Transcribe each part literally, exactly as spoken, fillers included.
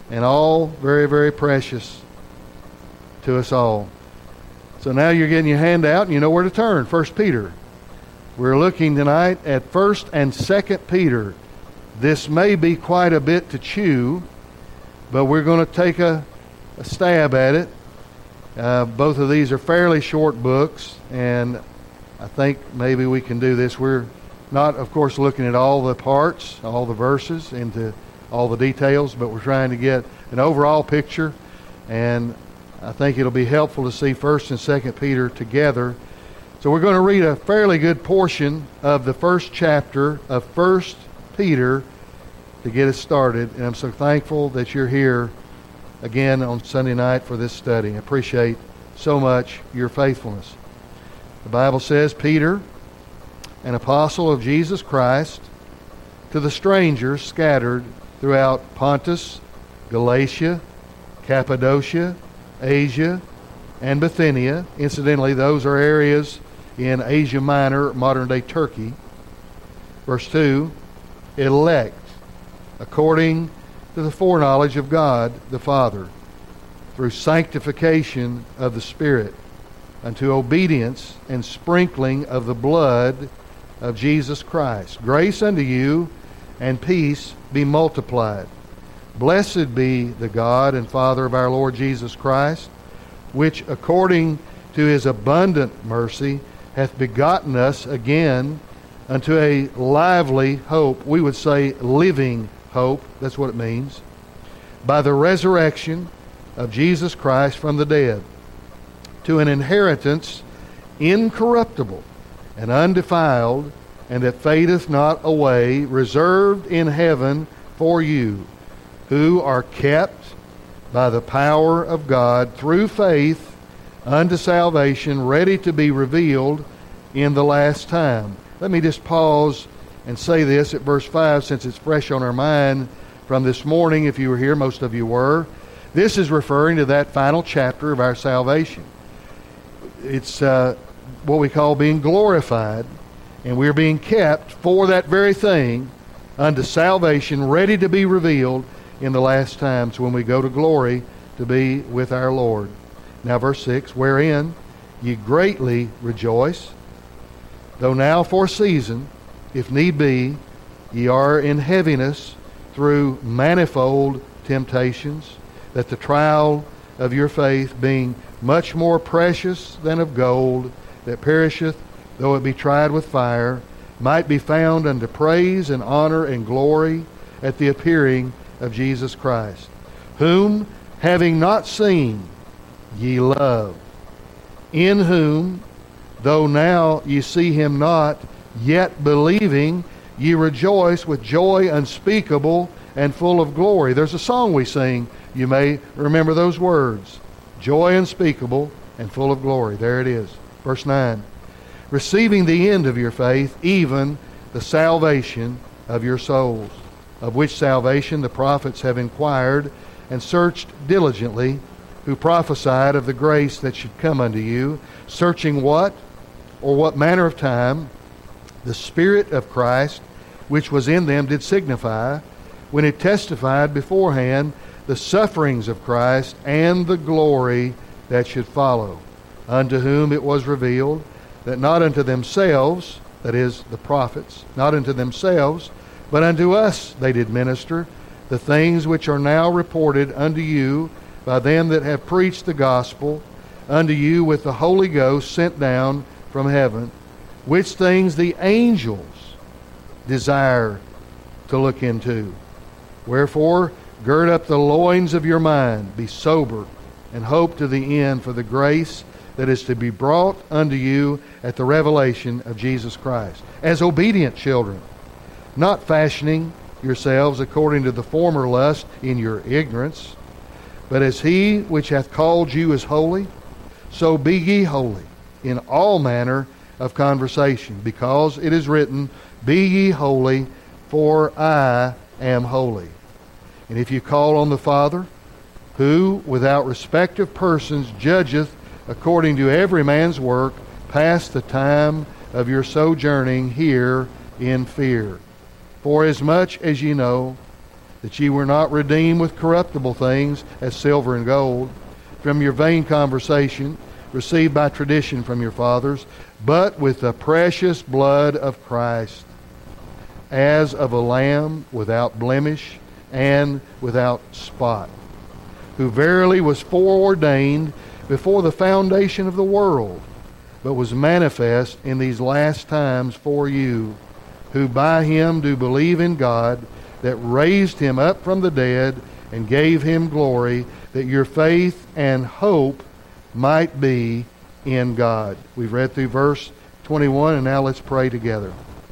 and all very, very precious to us all. So now you're getting your handout and you know where to turn. First Peter. We're looking tonight at First and Second Peter. This may be quite a bit to chew, but we're going to take a, a stab at it. Uh, both of these are fairly short books, and I think maybe we can do this. We're not, of course, looking at all the parts, all the verses, into all the details, but we're trying to get an overall picture, and I think it'll be helpful to see First and Second Peter together. So we're going to read a fairly good portion of the first chapter of First Peter to get us started, and I'm so thankful that you're here again on Sunday night for this study. I appreciate so much your faithfulness. The Bible says, Peter, an apostle of Jesus Christ, to the strangers scattered throughout Pontus, Galatia, Cappadocia, Asia, and Bithynia. Incidentally, those are areas in Asia Minor, modern-day Turkey. Verse two, elect according to the foreknowledge of God the Father, through sanctification of the Spirit, unto obedience and sprinkling of the blood of Jesus Christ. Grace unto you and peace be multiplied. Blessed be the God and Father of our Lord Jesus Christ, which according to his abundant mercy hath begotten us again unto a lively hope. We would say living hope. That's what it means. By the resurrection of Jesus Christ from the dead, to an inheritance incorruptible and undefiled, and that fadeth not away, reserved in heaven for you, who are kept by the power of God through faith unto salvation, ready to be revealed in the last time. Let me just pause and say this at verse five, since it's fresh on our mind from this morning. If you were here, most of you were. This is referring to that final chapter of our salvation. It's uh, what we call being glorified, and we're being kept for that very thing unto salvation, ready to be revealed in the last times, when we go to glory to be with our Lord. Now verse six, wherein ye greatly rejoice, though now for a season, if need be, ye are in heaviness through manifold temptations, that the trial of your faith, being much more precious than of gold, that perisheth, though it be tried with fire, might be found unto praise and honor and glory at the appearing of Jesus Christ, whom, having not seen, ye love, in whom, though now ye see him not, yet believing, ye rejoice with joy unspeakable and full of glory. There's a song we sing. You may remember those words. Joy unspeakable and full of glory. There it is. Verse nine. Receiving the end of your faith, even the salvation of your souls, of which salvation the prophets have inquired and searched diligently, who prophesied of the grace that should come unto you, searching what, or what manner of time, the Spirit of Christ, which was in them, did signify, when it testified beforehand the sufferings of Christ and the glory that should follow, unto whom it was revealed that not unto themselves, that is, the prophets, not unto themselves, but unto us they did minister, the things which are now reported unto you by them that have preached the gospel unto you with the Holy Ghost sent down from heaven, which things the angels desire to look into. Wherefore, gird up the loins of your mind, be sober, and hope to the end for the grace that is to be brought unto you at the revelation of Jesus Christ. As obedient children, not fashioning yourselves according to the former lust in your ignorance, but as he which hath called you is holy, so be ye holy in all manner of conversation, because it is written, be ye holy, for I am holy. And if you call on the Father, who without respect of persons judgeth according to every man's work, pass the time of your sojourning here in fear. For as much as ye know that ye were not redeemed with corruptible things, as silver and gold, from your vain conversation, received by tradition from your fathers, but with the precious blood of Christ, as of a lamb without blemish and without spot, who verily was foreordained before the foundation of the world, but was manifest in these last times for you, who by him do believe in God, that raised him up from the dead and gave him glory, that your faith and hope might be in God. We've read through verse twenty-one, and now let's pray together.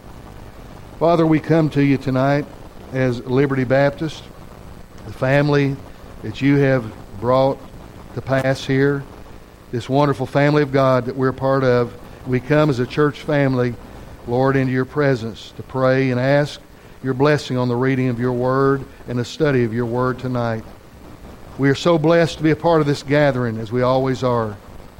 Father, we come to you tonight as Liberty Baptist, the family that you have brought to pass here, this wonderful family of God that we're part of. We come as a church family, Lord, into your presence to pray and ask your blessing on the reading of your word and the study of your word tonight. We are so blessed to be a part of this gathering, as we always are,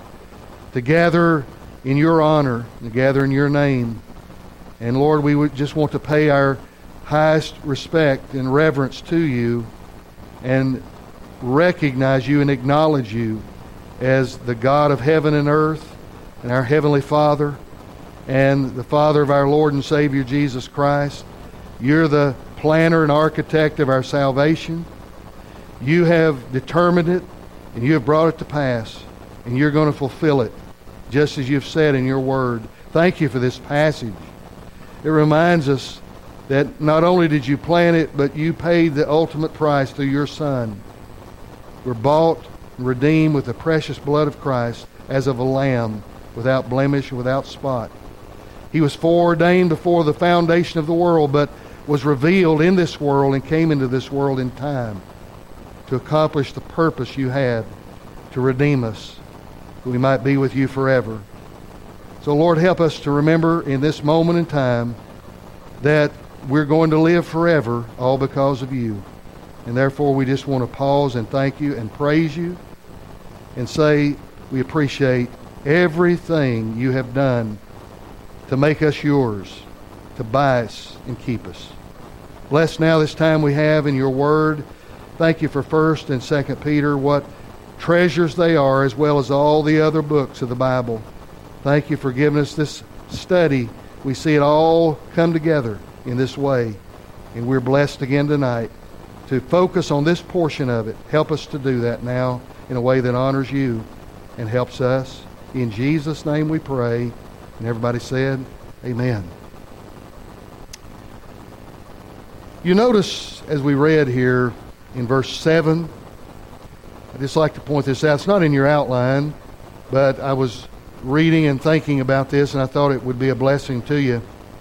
to gather in your honor, to gather in your name. And Lord, we would just want to pay our highest respect and reverence to you and recognize you and acknowledge you as the God of heaven and earth and our Heavenly Father and the Father of our Lord and Savior Jesus Christ. You're the planner and architect of our salvation. You have determined it and you have brought it to pass, and you're going to fulfill it just as you've said in your word. Thank you for this passage. It reminds us that not only did you plan it, but you paid the ultimate price through your Son. We're bought and redeemed with the precious blood of Christ, as of a lamb, without blemish and without spot. He was foreordained before the foundation of the world, but was revealed in this world and came into this world in time to accomplish the purpose you had, to redeem us, that we might be with you forever. So Lord, help us to remember in this moment in time that we're going to live forever, all because of you. And therefore we just want to pause and thank you and praise you and say we appreciate everything you have done to make us yours, to buy us and keep us. Bless now this time we have in your word. Thank you for First and Second Peter, what treasures they are, as well as all the other books of the Bible. Thank you for giving us this study. We see it all come together in this way, and we're blessed again tonight to focus on this portion of it. Help us to do that now in a way that honors you and helps us. In Jesus' name we pray. And everybody said, amen. You notice as we read here in verse seven, I'd just like to point this out. It's not in your outline, but I was reading and thinking about this, and I thought it would be a blessing to you.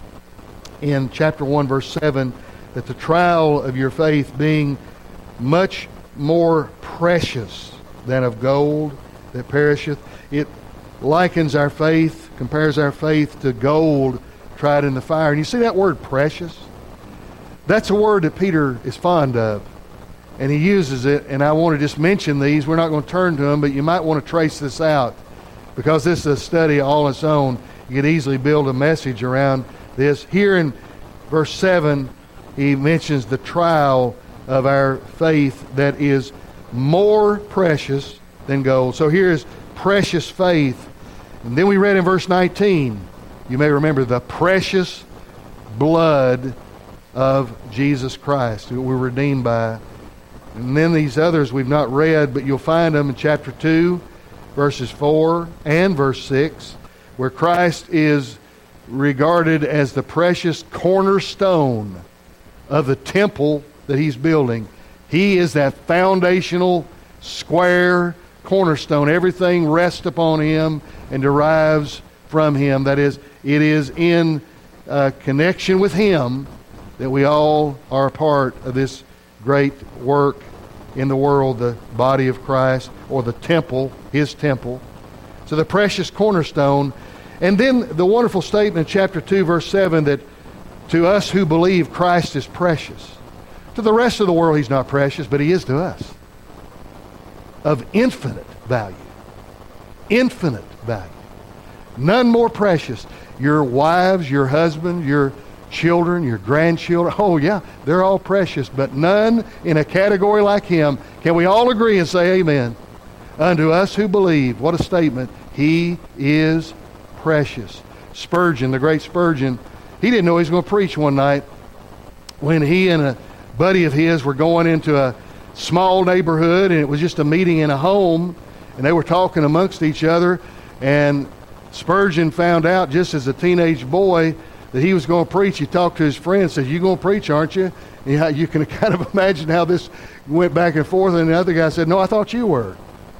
In chapter one, verse seven, that the trial of your faith being much more precious than of gold that perisheth, it likens our faith, compares our faith to gold tried in the fire. And you see that word precious? That's a word that Peter is fond of, and he uses it, and I want to just mention these. We're not going to turn to them, but you might want to trace this out, because this is a study all its own. You could easily build a message around this. Here in verse seven, he mentions the trial of our faith that is more precious than gold. So here is precious faith. And then we read in verse nineteen, you may remember, the precious blood of Jesus Christ, who we're redeemed by. And then these others we've not read, but you'll find them in chapter two, verses four and verse six, where Christ is regarded as the precious cornerstone of the temple that he's building. He is that foundational, square cornerstone. Everything rests upon him and derives from him. That is, it is in uh, connection with him that we all are a part of this great work in the world, the body of Christ, or the temple, his temple. So the precious cornerstone. And then the wonderful statement in chapter two, verse seven, that to us who believe, Christ is precious. To the rest of the world, he's not precious, but he is to us. Of infinite value. Infinite value. None more precious. Your wives, your husband, your children, your grandchildren. Oh, yeah, they're all precious, but none in a category like him. Can we all agree and say amen? Unto us who believe, what a statement, he is precious. Spurgeon, the great Spurgeon, he didn't know he was going to preach one night when he and a buddy of his were going into a small neighborhood, and it was just a meeting in a home, and they were talking amongst each other, and Spurgeon found out just as a teenage boy that he was going to preach. He talked to his friend, said, "You going to preach, aren't you?" And you, you can kind of imagine how this went back and forth, and the other guy said, "No, I thought you were."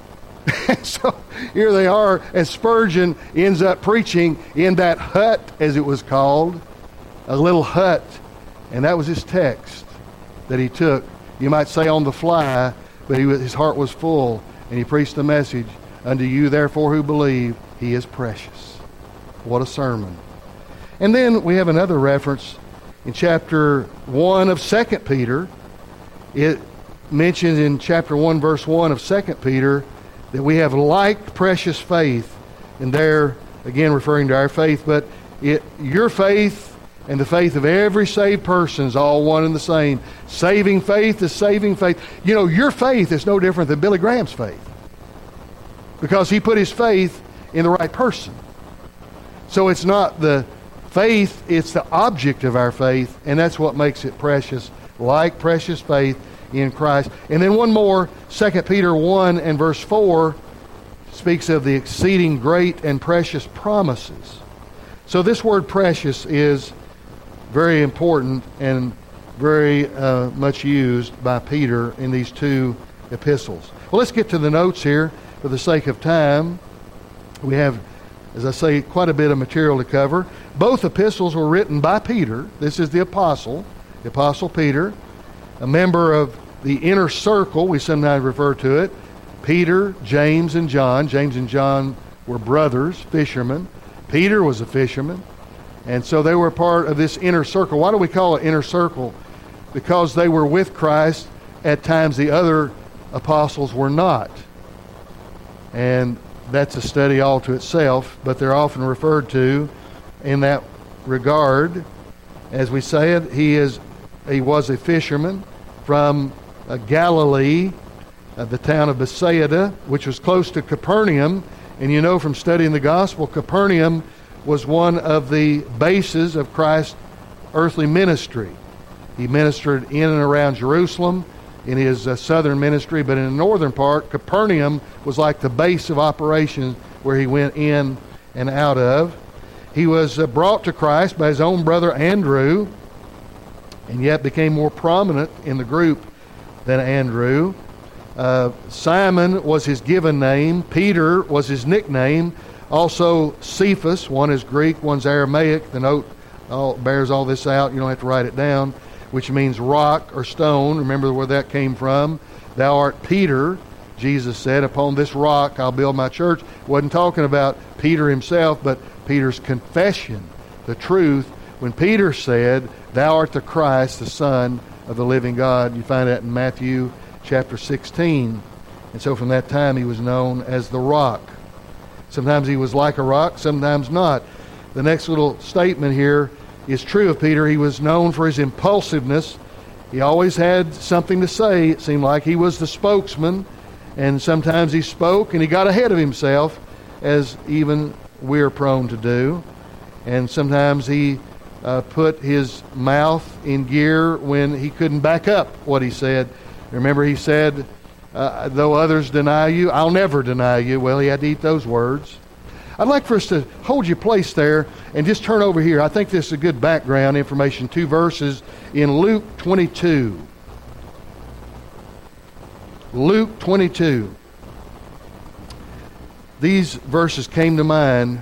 So here they are, and Spurgeon ends up preaching in that hut, as it was called, a little hut, and that was his text that he took, you might say on the fly, but he was, his heart was full, and he preached the message, "Unto you therefore who believe, he is precious." What a sermon. And then we have another reference in chapter one of Second Peter. It mentions in chapter one, verse one of Second Peter, that we have like precious faith, and there, again referring to our faith, but it, your faith and the faith of every saved person is all one and the same. Saving faith is saving faith. You know, your faith is no different than Billy Graham's faith, because he put his faith in the right person. So it's not the faith, it's the object of our faith, and that's what makes it precious, like precious faith in Christ. And then one more, Second Peter one and verse four speaks of the exceeding great and precious promises. So this word precious is very important and very uh, much used by Peter in these two epistles. Well, let's get to the notes here for the sake of time. We have, as I say, quite a bit of material to cover. Both epistles were written by Peter. This is the apostle, the apostle Peter, a member of the inner circle, we sometimes refer to it. Peter, James, and John. James and John were brothers, fishermen. Peter was a fisherman. And so they were part of this inner circle. Why do we call it inner circle? Because they were with Christ at times the other apostles were not. And that's a study all to itself, but they're often referred to in that regard. As we say it, he is he was a fisherman from uh, Galilee, uh, the town of Bethsaida, which was close to Capernaum. And you know from studying the gospel, Capernaum was one of the bases of Christ's earthly ministry. He ministered in and around Jerusalem in his uh, southern ministry, but in the northern part, Capernaum was like the base of operations where he went in and out of. He was uh, brought to Christ by his own brother Andrew, and yet became more prominent in the group than Andrew. Uh, Simon was his given name. Peter was his nickname. Also Cephas, one is Greek, one's Aramaic. The note all, bears all this out. You don't have to write it down, which means rock or stone. Remember where that came from. Thou art Peter, Jesus said, upon this rock I'll build my church. Wasn't talking about Peter himself, but Peter's confession, the truth. When Peter said, "Thou art the Christ, the Son of the living God," you find that in Matthew chapter sixteen. And so from that time he was known as the rock. Sometimes he was like a rock, sometimes not. The next little statement here is true of Peter. He was known for his impulsiveness. He always had something to say. It seemed like he was the spokesman, and sometimes he spoke and he got ahead of himself, as even we're prone to do. And sometimes he uh, put his mouth in gear when he couldn't back up what he said. Remember, he said, uh, though others deny you, I'll never deny you. Well, he had to eat those words. I'd like for us to hold your place there and just turn over here. I think this is a good background information. Two verses in Luke twenty-two. Luke twenty-two. These verses came to mind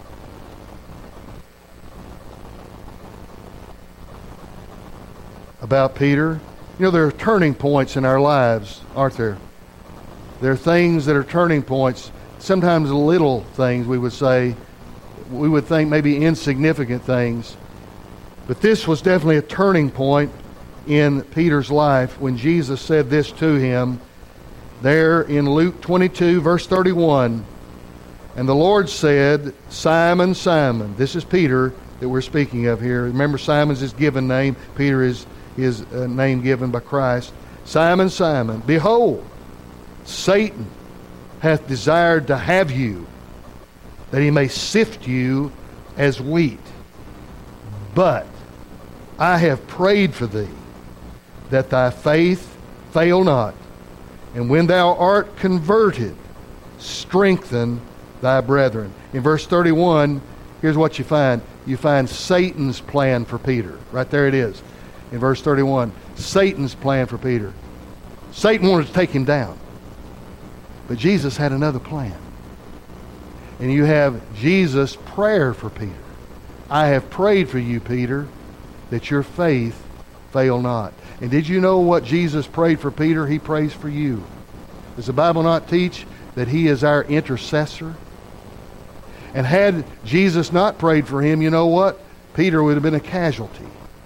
about Peter. You know, there are turning points in our lives, aren't there? There are things that are turning points. Sometimes little things, we would say, we would think maybe insignificant things. But this was definitely a turning point in Peter's life when Jesus said this to him there in Luke twenty-two, verse thirty-one. And the Lord said, "Simon, Simon," this is Peter that we're speaking of here. Remember, Simon's his given name. Peter is his uh, name given by Christ. Simon, Simon, behold, Satan hath desired to have you, that he may sift you as wheat. But I have prayed for thee, that thy faith fail not. And when thou art converted, strengthen thy brethren. In verse thirty-one, here's what you find. You find Satan's plan for Peter. Right there it is. In verse thirty-one, Satan's plan for Peter. Satan wanted to take him down. But Jesus had another plan. And you have Jesus' prayer for Peter. I have prayed for you, Peter, that your faith fail not. And did you know what Jesus prayed for Peter? He prays for you. Does the Bible not teach that he is our intercessor? And had Jesus not prayed for him, you know what? Peter would have been a casualty.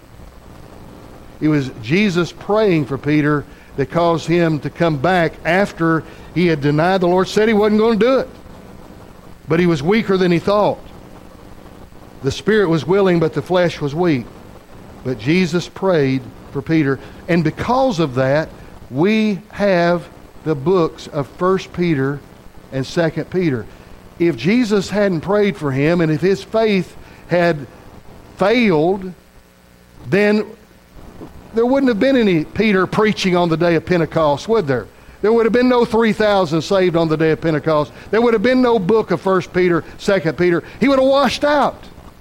It was Jesus praying for Peter that caused him to come back after he had denied the Lord, said he wasn't going to do it. But he was weaker than he thought. The spirit was willing, but the flesh was weak. But Jesus prayed for Peter. And because of that, we have the books of First Peter and Second Peter. If Jesus hadn't prayed for him, and if his faith had failed, then there wouldn't have been any Peter preaching on the day of Pentecost, would there? There would have been no three thousand saved on the day of Pentecost. There would have been no book of First Peter, Second Peter. He would have washed out.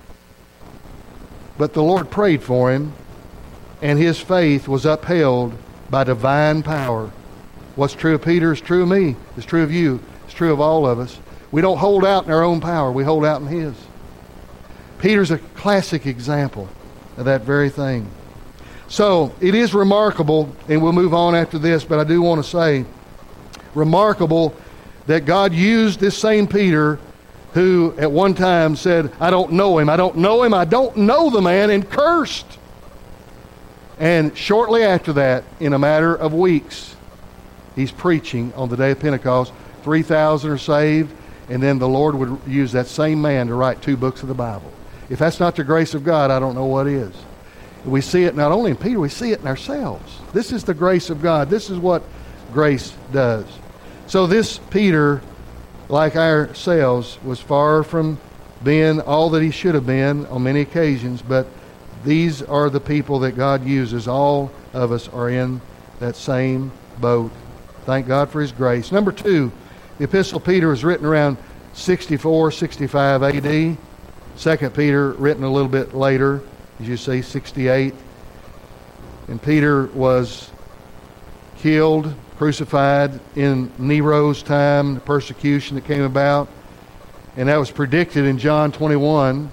But the Lord prayed for him, and his faith was upheld by divine power. What's true of Peter is true of me. It's true of you. It's true of all of us. We don't hold out in our own power. We hold out in his. Peter's a classic example of that very thing. So, it is remarkable, and we'll move on after this, but I do want to say, remarkable that God used this same Peter who at one time said, I don't know him, I don't know him, I don't know the man, and cursed. And shortly after that, in a matter of weeks, he's preaching on the day of Pentecost. three thousand are saved, and then the Lord would use that same man to write two books of the Bible. If that's not the grace of God, I don't know what is. We see it not only in Peter, we see it in ourselves. This is the grace of God. This is what grace does. So this Peter, like ourselves, was far from being all that he should have been on many occasions, but these are the people that God uses. All of us are in that same boat. Thank God for his grace. Number two, the Epistle of Peter was written around sixty-four, sixty-five A D. Second Peter, written a little bit later, as you see, sixty-eight. And Peter was killed, crucified in Nero's time, the persecution that came about. And that was predicted in John twenty-one.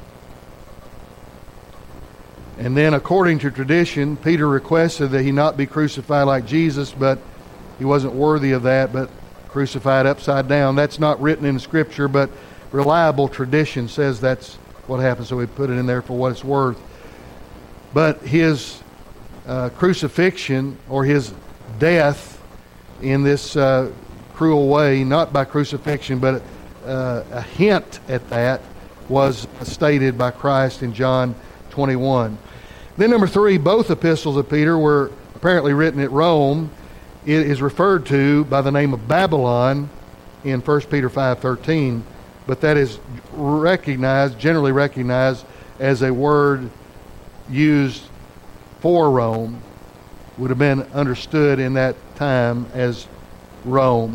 And then, according to tradition, Peter requested that he not be crucified like Jesus, but he wasn't worthy of that, but crucified upside down. That's not written in Scripture, but reliable tradition says that's what happened, so we put it in there for what it's worth. But his uh, crucifixion, or his death in this uh, cruel way, not by crucifixion, but uh, a hint at that, was stated by Christ in John twenty-one. Then number three, both epistles of Peter were apparently written at Rome. It is referred to by the name of Babylon in First Peter five thirteen, but that is recognized, generally recognized as a word used for Rome, would have been understood in that time as Rome.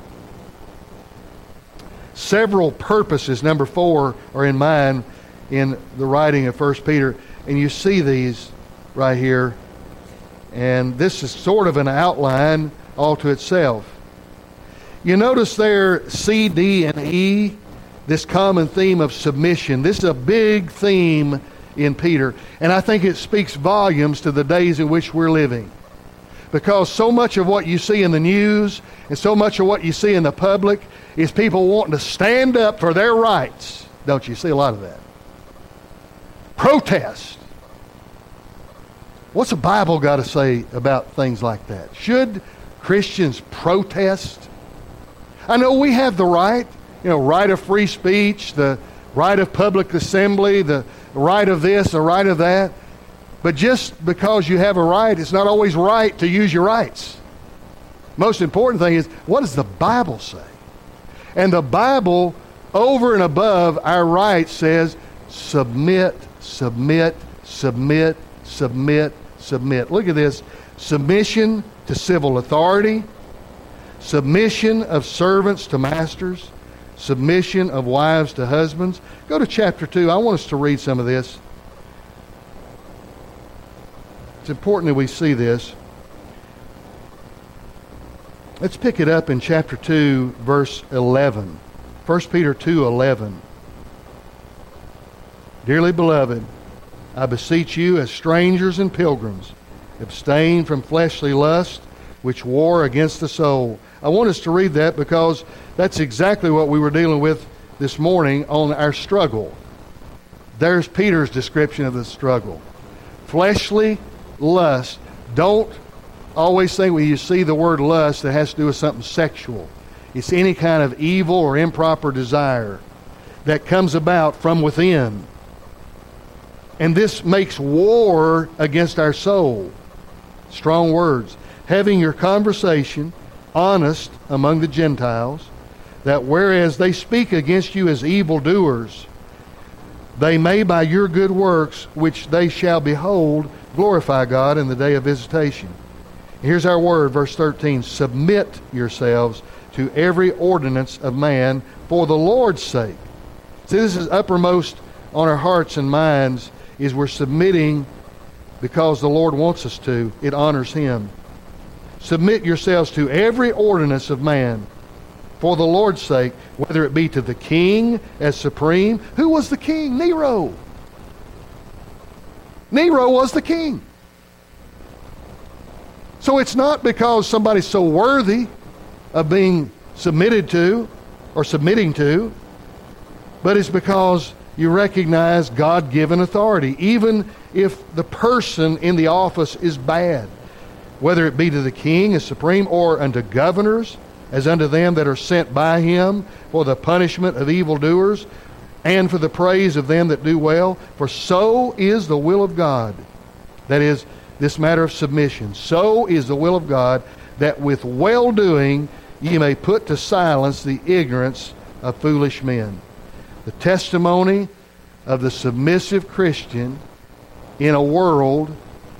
Several purposes, number four, are in mind in the writing of First Peter, and you see these right here. And this is sort of an outline all to itself. You notice there C, D, and E, this common theme of submission. This is a big theme in Peter. And I think it speaks volumes to the days in which we're living. Because so much of what you see in the news and so much of what you see in the public is people wanting to stand up for their rights. Don't you see a lot of that? Protest. What's the Bible got to say about things like that? Should Christians protest? I know we have the right, you know, right of free speech, the right of public assembly, the right of this, a right of that. But just because you have a right, it's not always right to use your rights. Most important thing is, what does the Bible say? And the Bible, over and above our rights, says, submit, submit, submit, submit, submit. Look at this. Submission to civil authority, submission of servants to masters, submission of wives to husbands. Go to chapter two. I want us to read some of this. It's important that we see this. Let's pick it up in chapter two, verse eleven. First Peter two eleven. Dearly beloved, I beseech you as strangers and pilgrims, abstain from fleshly lust, which war against the soul. I want us to read that because that's exactly what we were dealing with this morning on our struggle. There's Peter's description of the struggle. Fleshly lust. Don't always think when you see the word lust that has to do with something sexual. It's any kind of evil or improper desire that comes about from within. And this makes war against our soul. Strong words. Having your conversation honest among the Gentiles, that whereas they speak against you as evildoers, they may by your good works, which they shall behold, glorify God in the day of visitation. Here's our word, verse thirteen. Submit yourselves to every ordinance of man for the Lord's sake. See, this is uppermost on our hearts and minds, is we're submitting because the Lord wants us to. It honors Him. Submit yourselves to every ordinance of man for the Lord's sake, whether it be to the king as supreme. Who was the king? Nero. Nero was the king. So it's not because somebody's so worthy of being submitted to or submitting to, but it's because you recognize God-given authority, even if the person in the office is bad, whether it be to the king as supreme or unto governors, as unto them that are sent by him for the punishment of evildoers and for the praise of them that do well. For so is the will of God. That is, this matter of submission. So is the will of God, that with well-doing ye may put to silence the ignorance of foolish men. The testimony of the submissive Christian in a world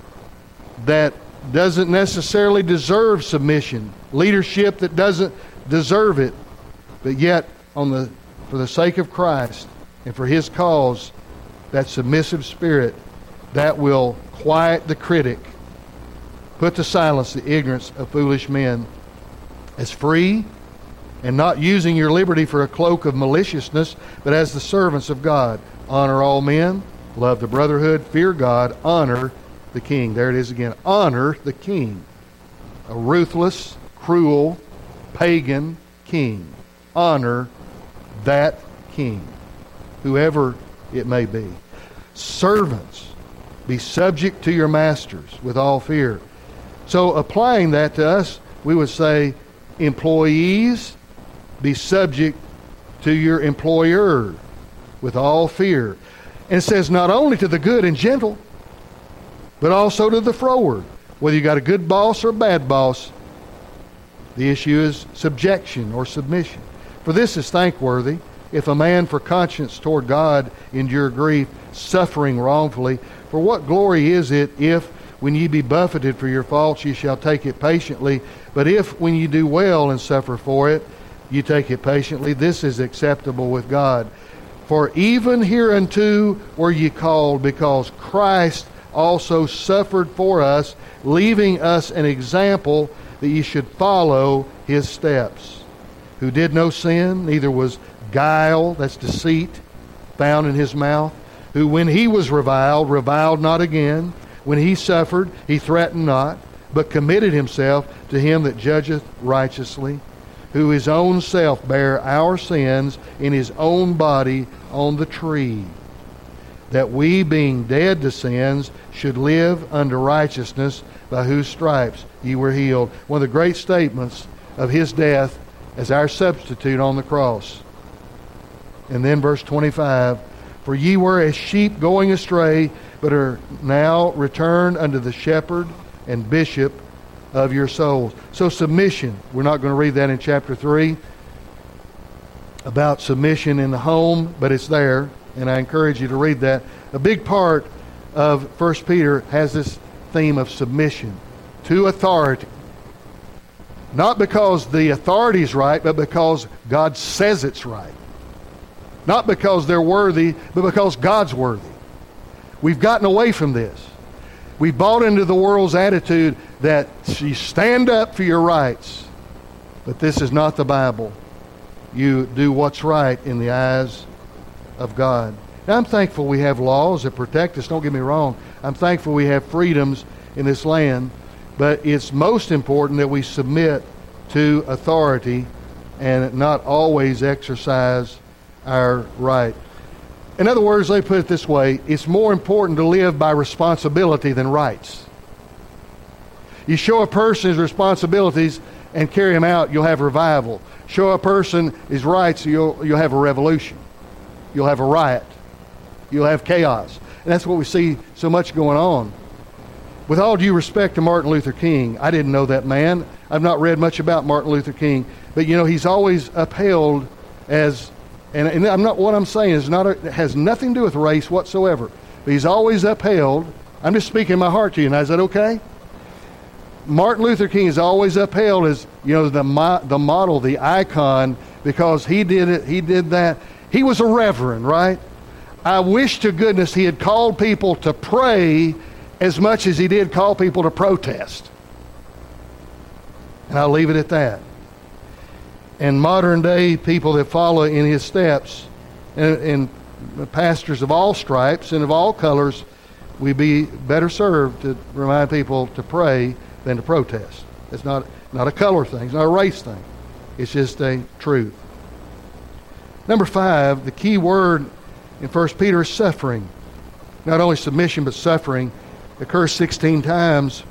that doesn't necessarily deserve submission, leadership that doesn't deserve it, but yet on the for the sake of Christ and for His cause, that submissive spirit that will quiet the critic, put to silence the ignorance of foolish men, as free and not using your liberty for a cloak of maliciousness, but as the servants of God. Honor all men, love the brotherhood, fear God, honor the king. There it is again. Honor the king. A ruthless, cruel, pagan king. Honor that king, whoever it may be. Servants, be subject to your masters with all fear. So applying that to us, we would say, employees, be subject to your employer with all fear. And it says not only to the good and gentle, but also to the froward. Whether you got a good boss or a bad boss, the issue is subjection or submission. For this is thankworthy, if a man for conscience toward God endure grief, suffering wrongfully. For what glory is it if, when ye be buffeted for your faults, ye shall take it patiently? But if, when ye do well and suffer for it, ye take it patiently, this is acceptable with God. For even hereunto were ye called, because Christ also suffered for us, leaving us an example that ye should follow His steps. Who did no sin, neither was guile, that's deceit, found in His mouth. Who when He was reviled, reviled not again. When He suffered, He threatened not, but committed Himself to Him that judgeth righteously. Who His own self bare our sins in His own body on the tree, that we, being dead to sins, should live unto righteousness, by whose stripes ye were healed. One of the great statements of His death as our substitute on the cross. And then verse twenty-five, For ye were as sheep going astray, but are now returned unto the shepherd and bishop of your souls. So submission, we're not going to read that in chapter three about submission in the home, but it's there, and I encourage you to read that. A big part of First Peter has this theme of submission to authority. Not because the authority is right, but because God says it's right. Not because they're worthy, but because God's worthy. We've gotten away from this. We've bought into the world's attitude that you stand up for your rights. But this is not the Bible. You do what's right in the eyes of God. Now, I'm thankful we have laws that protect us. Don't get me wrong. I'm thankful we have freedoms in this land. But it's most important that we submit to authority and not always exercise our right. In other words, let me put it this way. It's more important to live by responsibility than rights. You show a person his responsibilities and carry him out, you'll have revival. Show a person his rights, you'll, you'll have a revolution. You'll have a riot. You'll have chaos. And that's what we see so much going on. With all due respect to Martin Luther King, I didn't know that man. I've not read much about Martin Luther King. But, you know, he's always upheld as, and, and I'm not, what I'm saying is not a, it has nothing to do with race whatsoever. But he's always upheld. I'm just speaking my heart to you. Now, is that okay? Martin Luther King is always upheld as, you know, the mo- the model, the icon, because he did it. He did that. He was a reverend, right? I wish to goodness he had called people to pray as much as he did call people to protest. And I'll leave it at that. And modern day people that follow in his steps, and, and pastors of all stripes and of all colors, we'd be better served to remind people to pray than to protest. It's not, not a color thing. It's not a race thing. It's just a truth. Number five, the key word in First Peter is suffering. Not only submission, but suffering occurs sixteen times.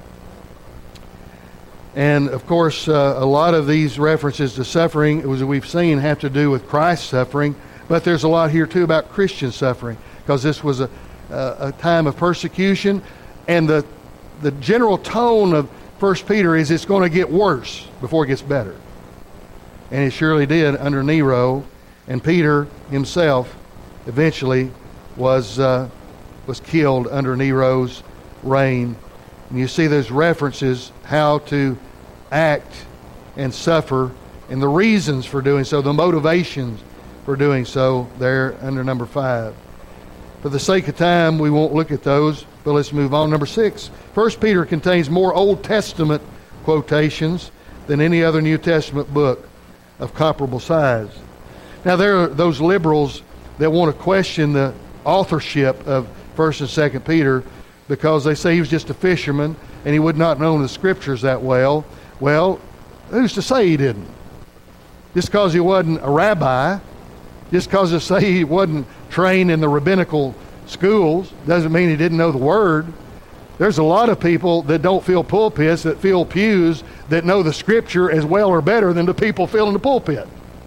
And, of course, uh, a lot of these references to suffering, as we've seen, have to do with Christ's suffering. But there's a lot here, too, about Christian suffering, because this was a, a, a time of persecution. And the, the general tone of First Peter is it's going to get worse before it gets better. And it surely did under Nero. And Peter himself eventually was uh, was killed under Nero's reign. And you see those references how to act and suffer and the reasons for doing so, the motivations for doing so there under number five. For the sake of time, we won't look at those, but let's move on. Number six, First Peter contains more Old Testament quotations than any other New Testament book of comparable size. Now, there are those liberals that want to question the authorship of First and Second Peter because they say he was just a fisherman and he would not know the Scriptures that well. Well, who's to say he didn't? Just because he wasn't a rabbi, just because they say he wasn't trained in the rabbinical schools, doesn't mean he didn't know the Word. There's a lot of people that don't fill pulpits, that fill pews, that know the Scripture as well or better than the people filling the pulpit.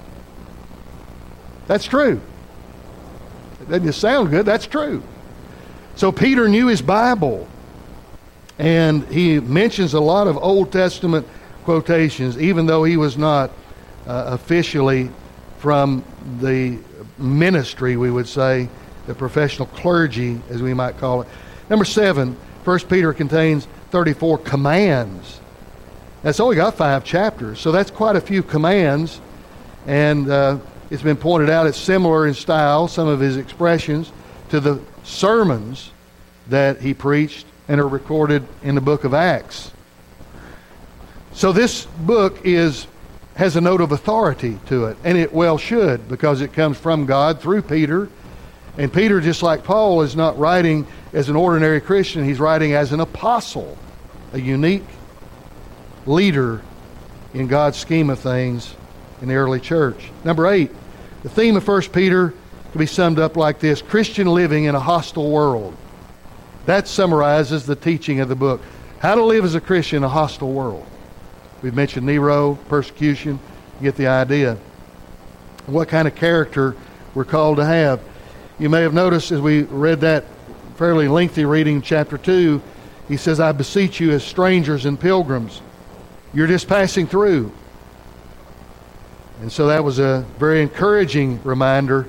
That's true. It doesn't just sound good, that's true. So Peter knew his Bible, and he mentions a lot of Old Testament quotations, even though he was not uh, officially from the ministry, we would say, the professional clergy, as we might call it. Number seven, First Peter contains thirty-four commands. That's only got five chapters, so that's quite a few commands. And uh, it's been pointed out it's similar in style, some of his expressions, to the sermons that he preached and are recorded in the book of Acts. So this book is has a note of authority to it, and it well should, because it comes from God through Peter. And Peter, just like Paul, is not writing as an ordinary Christian. He's writing as an apostle, a unique leader in God's scheme of things in the early church. Number eight, the theme of First Peter can be summed up like this: Christian living in a hostile world. That summarizes the teaching of the book. How to live as a Christian in a hostile world. We've mentioned Nero, persecution. You get the idea. What kind of character we're called to have. You may have noticed as we read that fairly lengthy reading, chapter two, he says, I beseech you as strangers and pilgrims. You're just passing through. And so that was a very encouraging reminder.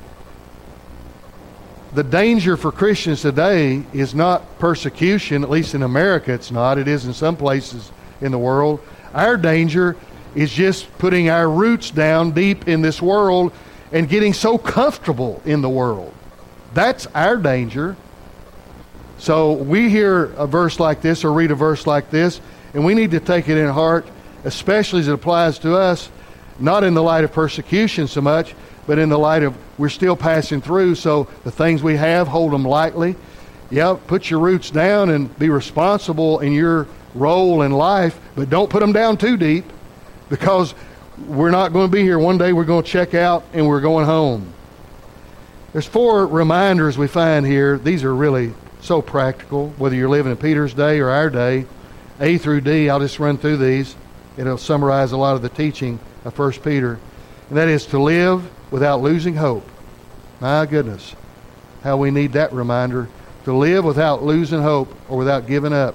The danger for Christians today is not persecution, at least in America it's not. It is in some places in the world. Our danger is just putting our roots down deep in this world and getting so comfortable in the world. That's our danger. So we hear a verse like this or read a verse like this, and we need to take it in heart, especially as it applies to us, not in the light of persecution so much, but in the light of we're still passing through, so the things we have, hold them lightly. Yeah, put your roots down and be responsible in your role in life, but don't put them down too deep, because we're not going to be here. One day we're going to check out and we're going home. There's four reminders we find here. These are really so practical, whether you're living in Peter's day or our day. A through D, I'll just run through these. It'll summarize a lot of the teaching of First Peter. And that is to live without losing hope. My goodness, how we need that reminder. To live without losing hope or without giving up.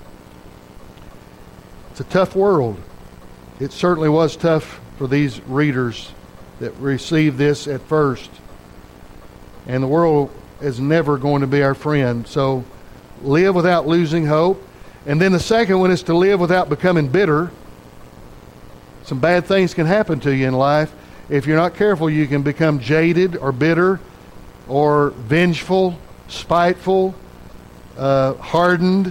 It's a tough world. It certainly was tough for these readers that received this at first. And the world is never going to be our friend. So live without losing hope. And then the second one is to live without becoming bitter. Some bad things can happen to you in life. If you're not careful, you can become jaded or bitter or vengeful, spiteful, uh, hardened.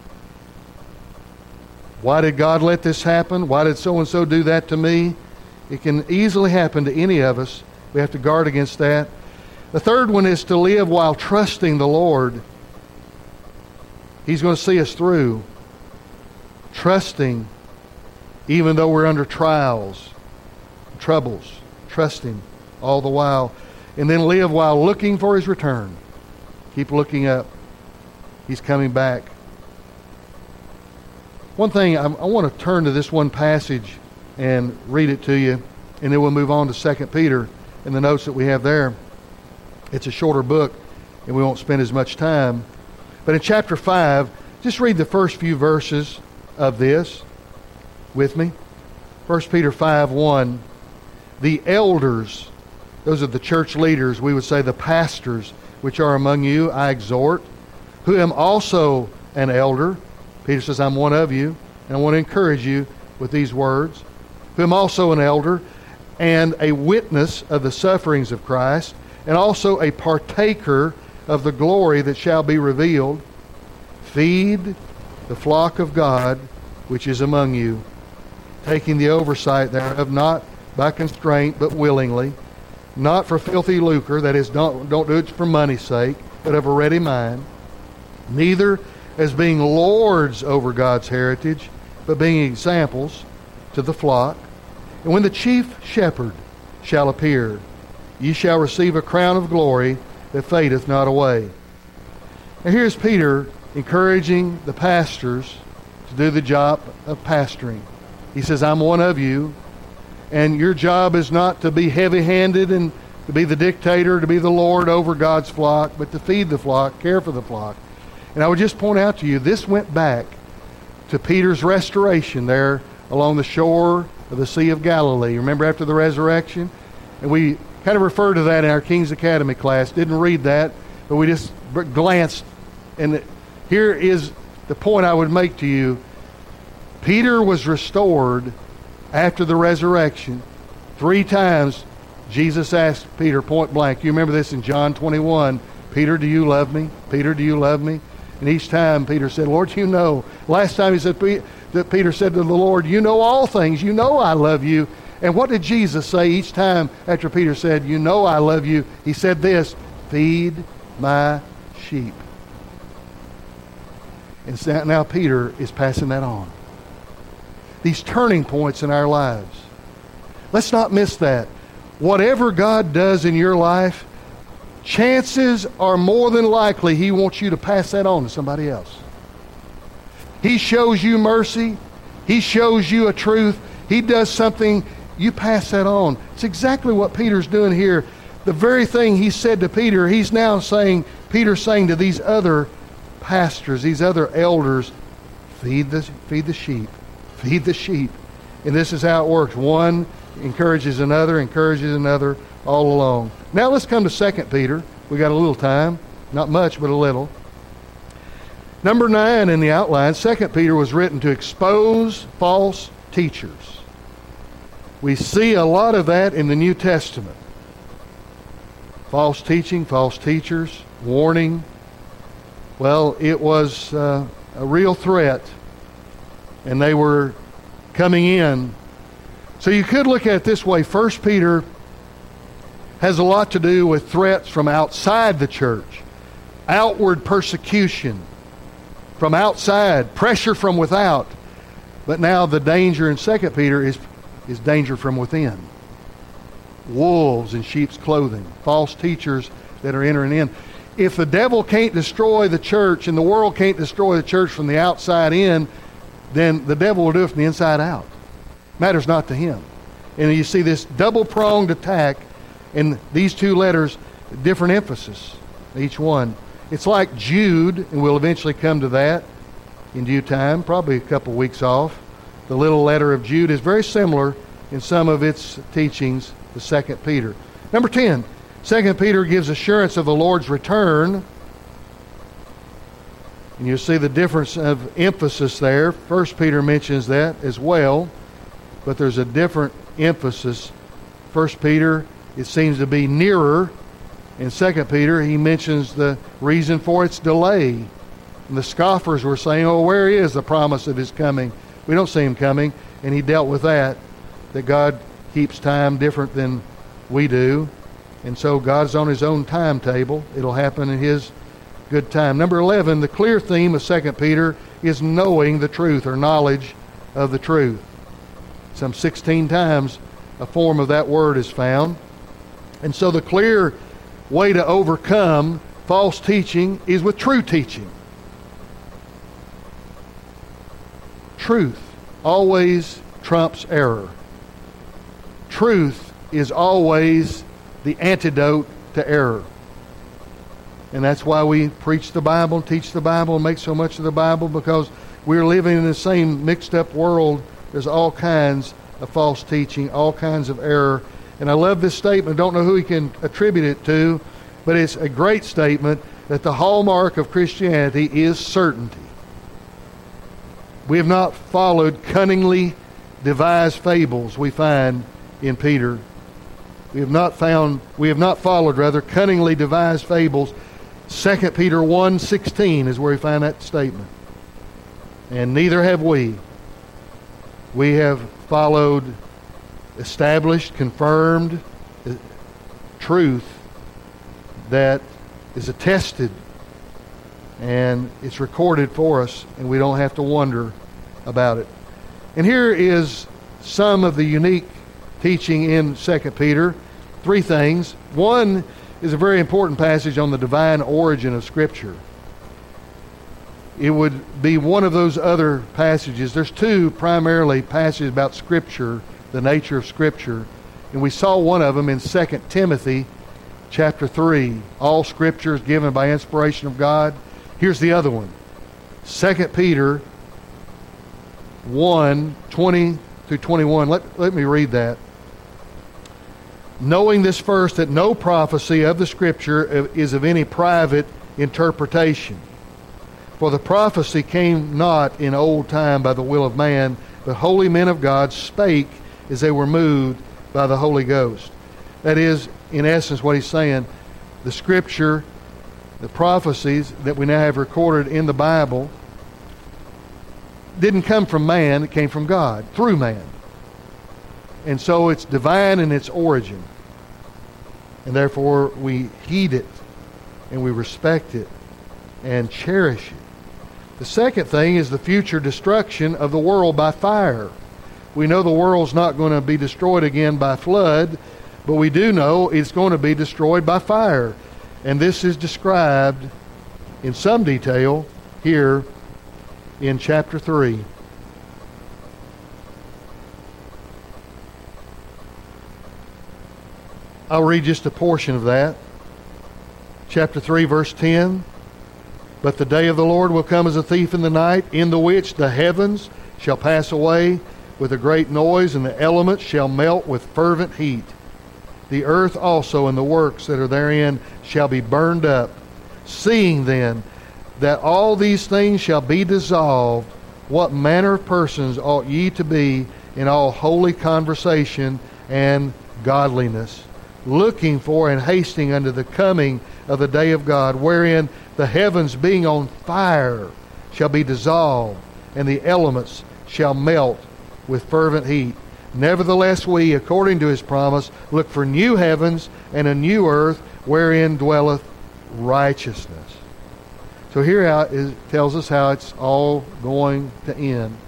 Why did God let this happen? Why did so-and-so do that to me? It can easily happen to any of us. We have to guard against that. The third one is to live while trusting the Lord. He's going to see us through. Trusting, even though we're under trials, troubles. Trust Him all the while. And then live while looking for His return. Keep looking up. He's coming back. One thing, I, I want to turn to this one passage and read it to you, and then we'll move on to Second Peter and the notes that we have there. It's a shorter book, and we won't spend as much time. But in chapter five, just read the first few verses of this with me. First Peter five one. The elders, those are the church leaders, we would say the pastors, which are among you, I exhort, who am also an elder. Peter says, I'm one of you, and I want to encourage you with these words. Who am also an elder, and a witness of the sufferings of Christ, and also a partaker of the glory that shall be revealed. Feed the flock of God, which is among you, taking the oversight thereof, not by constraint, but willingly, not for filthy lucre, that is, don't, don't do it for money's sake, but of a ready mind, neither as being lords over God's heritage, but being examples to the flock. And when the chief shepherd shall appear, ye shall receive a crown of glory that fadeth not away. Now here's Peter encouraging the pastors to do the job of pastoring. He says, I'm one of you, and your job is not to be heavy-handed and to be the dictator, to be the Lord over God's flock, but to feed the flock, care for the flock. And I would just point out to you, this went back to Peter's restoration there along the shore of the Sea of Galilee. Remember after the resurrection? And we kind of referred to that in our King's Academy class. Didn't read that, but we just glanced. And here is the point I would make to you. Peter was restored after the resurrection. Three times Jesus asked Peter point blank. You remember this in John twenty-one. Peter, do you love me? Peter, do you love me? And each time Peter said, Lord, you know. Last time he said that Peter said to the Lord, you know all things. You know I love you. And what did Jesus say each time after Peter said, you know I love you? He said this, feed my sheep. And so now Peter is passing that on. These turning points in our lives. Let's not miss that. Whatever God does in your life, chances are more than likely He wants you to pass that on to somebody else. He shows you mercy. He shows you a truth. He does something, you pass that on. It's exactly what Peter's doing here. The very thing he said to Peter, he's now saying, Peter's saying to these other pastors, these other elders, feed the, feed the sheep. Feed the sheep. And this is how it works. One encourages another, encourages another, all along. Now let's come to Second Peter. We got a little time. Not much, but a little. Number nine in the outline, Second Peter was written to expose false teachers. We see a lot of that in the New Testament. False teaching, false teachers, warning. Well, it was uh, a real threat, and they were coming in. So you could look at it this way. First Peter has a lot to do with threats from outside the church, outward persecution from outside, pressure from without. But now the danger in Second Peter is, is danger from within. Wolves in sheep's clothing, false teachers that are entering in. If the devil can't destroy the church and the world can't destroy the church from the outside in, then the devil will do it from the inside out. Matters not to him. And you see this double-pronged attack in these two letters, different emphasis, each one. It's like Jude, and we'll eventually come to that in due time, probably a couple weeks off. The little letter of Jude is very similar in some of its teachings to Second Peter. Number ten, Second Peter gives assurance of the Lord's return. And you'll see the difference of emphasis there. First Peter mentions that as well, but there's a different emphasis. First Peter, it seems to be nearer. In Second Peter, he mentions the reason for its delay. And the scoffers were saying, oh, where is the promise of his coming? We don't see him coming. And he dealt with that, that God keeps time different than we do. And so God's on his own timetable. It'll happen in his good time. Number eleven, the clear theme of Second Peter is knowing the truth, or knowledge of the truth. Some sixteen times a form of that word is found. And so the clear way to overcome false teaching is with true teaching. Truth always trumps error. Truth is always the antidote to error. And that's why we preach the Bible, teach the Bible, and make so much of the Bible, because we're living in the same mixed up world. There's all kinds of false teaching, all kinds of error. And I love this statement. Don't know who he can attribute it to, but it's a great statement that the hallmark of Christianity is certainty. We have not followed cunningly devised fables we find in Peter. We have not found, we have not followed, rather, cunningly devised fables. Second Peter one sixteen is where we find that statement. And neither have we. We have followed established, confirmed uh, truth that is attested, and it's recorded for us, and we don't have to wonder about it. And here is some of the unique teaching in Second Peter. Three things. One is a very important passage on the divine origin of Scripture. It would be one of those other passages. There's two primarily passages about Scripture, the nature of Scripture. And we saw one of them in Second Timothy chapter three. All Scripture is given by inspiration of God. Here's the other one. Second Peter one, twenty through twenty-one. Let, let me read that. Knowing this first, that no prophecy of the Scripture is of any private interpretation. For the prophecy came not in old time by the will of man, but holy men of God spake as they were moved by the Holy Ghost. That is, in essence, what he's saying. The Scripture, the prophecies that we now have recorded in the Bible, didn't come from man, it came from God, through man. And so it's divine in its origin. And therefore we heed it, and we respect it, and cherish it. The second thing is the future destruction of the world by fire. We know the world's not going to be destroyed again by flood, but we do know it's going to be destroyed by fire. And this is described in some detail here in chapter three. I'll read just a portion of that. Chapter three, verse ten. But the day of the Lord will come as a thief in the night, in the which the heavens shall pass away with a great noise, and the elements shall melt with fervent heat. The earth also and the works that are therein shall be burned up. Seeing then that all these things shall be dissolved, what manner of persons ought ye to be in all holy conversation and godliness, looking for and hasting unto the coming of the day of God, wherein the heavens being on fire shall be dissolved, and the elements shall melt with fervent heat. Nevertheless we, according to his promise, look for new heavens and a new earth, wherein dwelleth righteousness. So here it tells us how it's all going to end.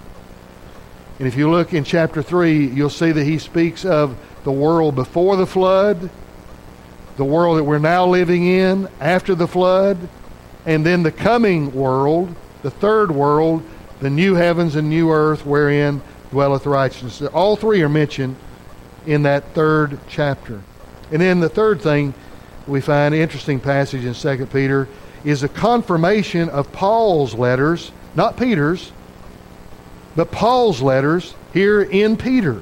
And if you look in chapter three, you'll see that he speaks of the world before the flood, the world that we're now living in after the flood, and then the coming world, the third world, the new heavens and new earth wherein dwelleth righteousness. All three are mentioned in that third chapter. And then the third thing we find, an interesting passage in Second Peter, is a confirmation of Paul's letters, not Peter's, but Paul's letters here in Peter,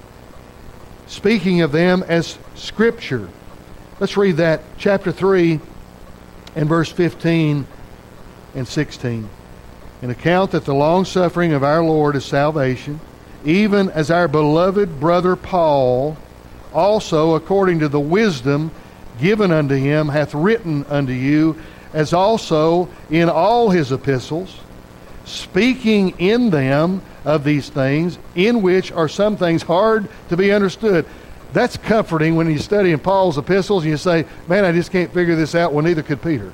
speaking of them as Scripture. Let's read that, chapter three and verse fifteen and sixteen. An account that the long-suffering of our Lord is salvation, even as our beloved brother Paul also, according to the wisdom given unto him, hath written unto you, as also in all his epistles, speaking in them of these things, in which are some things hard to be understood. That's comforting when you study in Paul's epistles and you say, man, I just can't figure this out. Well, neither could Peter.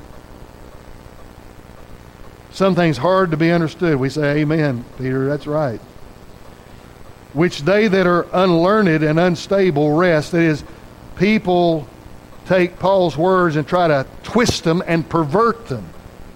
Some things hard to be understood. We say, amen, Peter, that's right. Which they that are unlearned and unstable rest. That is, people take Paul's words and try to twist them and pervert them,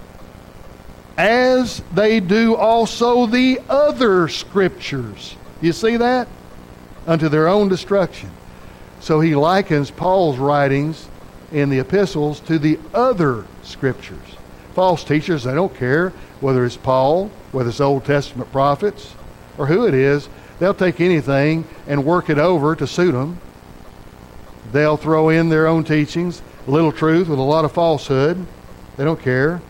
as they do also the other Scriptures. You see that? Unto their own destruction. So he likens Paul's writings in the epistles to the other Scriptures. False teachers, they don't care whether it's Paul, whether it's Old Testament prophets, or who it is. They'll take anything and work it over to suit them. They'll throw in their own teachings, a little truth with a lot of falsehood. They don't care.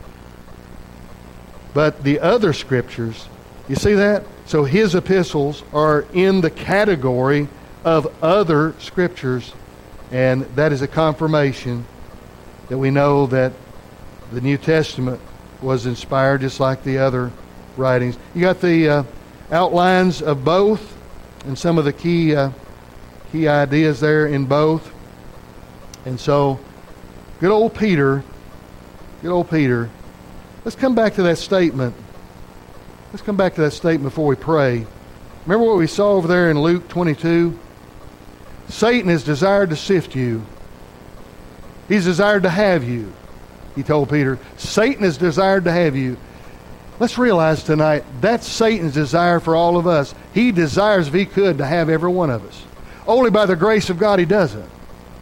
But the other Scriptures, you see that? So his epistles are in the category of other Scriptures, and that is a confirmation that we know that the New Testament was inspired just like the other writings. You got the uh, outlines of both and some of the key uh, key ideas there in both. And so, good old Peter, good old Peter. Let's come back to that statement. Let's come back to that statement before we pray. Remember what we saw over there in Luke twenty-two? Satan has desired to sift you. He's desired to have you. He told Peter, Satan has desired to have you. Let's realize tonight, that's Satan's desire for all of us. He desires, if he could, to have every one of us. Only by the grace of God he doesn't.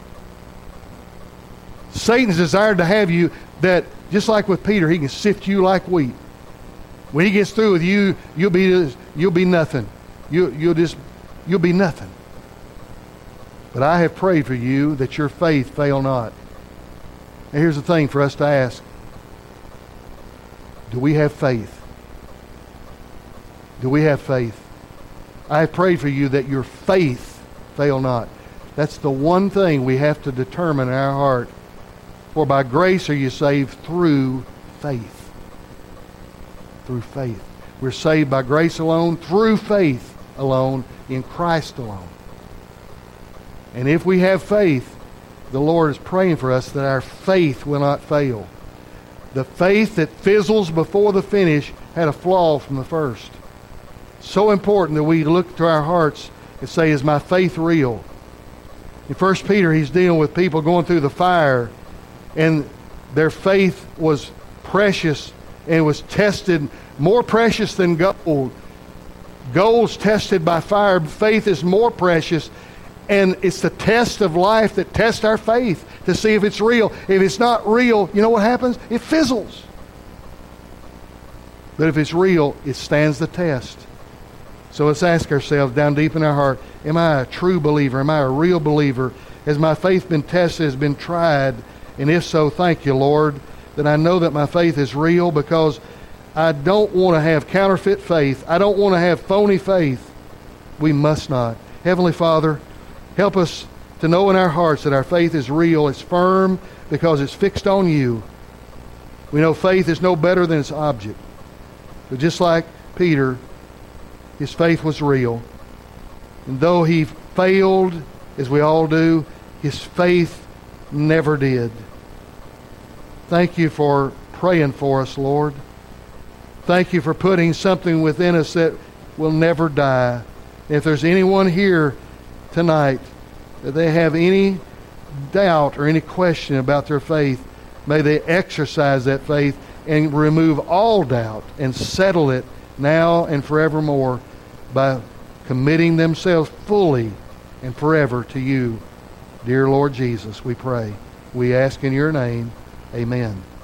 Satan's desired to have you, that just like with Peter, he can sift you like wheat. When he gets through with you, you'll be you'll be nothing. You you'll just you'll be nothing. But I have prayed for you that your faith fail not. And here's the thing for us to ask. Do we have faith? Do we have faith? I have prayed for you that your faith fail not. That's the one thing we have to determine in our heart. For by grace are you saved through faith. Through faith. We're saved by grace alone, through faith alone, in Christ alone. And if we have faith, the Lord is praying for us that our faith will not fail. The faith that fizzles before the finish had a flaw from the first. So important that we look to our hearts and say, is my faith real? In First Peter, he's dealing with people going through the fire, and their faith was precious and was tested, more precious than gold. Gold's tested by fire. Faith is more precious. And it's the test of life that tests our faith to see if it's real. If it's not real, you know what happens? It fizzles. But if it's real, it stands the test. So let's ask ourselves down deep in our heart, am I a true believer? Am I a real believer? Has my faith been tested, has been tried? And if so, thank you, Lord, that I know that my faith is real, because I don't want to have counterfeit faith. I don't want to have phony faith. We must not. Heavenly Father, help us to know in our hearts that our faith is real, it's firm, because it's fixed on you. We know faith is no better than its object. But just like Peter, his faith was real. And though he failed, as we all do, his faith never did. Thank you for praying for us, Lord. Thank you for putting something within us that will never die. If there's anyone here tonight that they have any doubt or any question about their faith, may they exercise that faith and remove all doubt and settle it now and forevermore by committing themselves fully and forever to you. Dear Lord Jesus, we pray. We ask in your name. Amen.